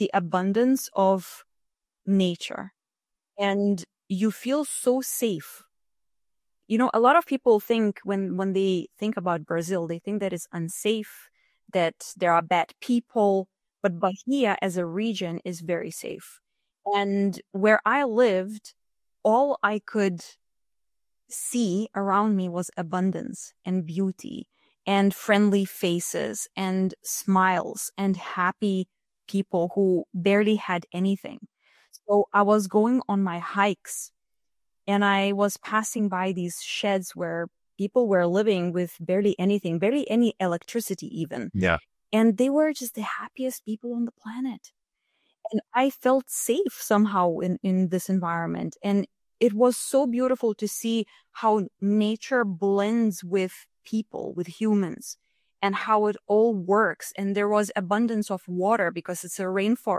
the abundance of nature, and you feel so safe. A lot of people think when they think about Brazil, they think that it's unsafe, that there are bad people, but Bahia as a region is very safe. And where I lived, all I could see around me was abundance and beauty and friendly faces and smiles and happy people who barely had anything. So I was going on my hikes and I was passing by these sheds where people were living with barely anything, barely any electricity even. Yeah. And they were just the happiest people on the planet. And I felt safe somehow in this environment. And it was so beautiful to see how nature blends with people, with humans, and how it all works. And there was abundance of water because it's a rainforest.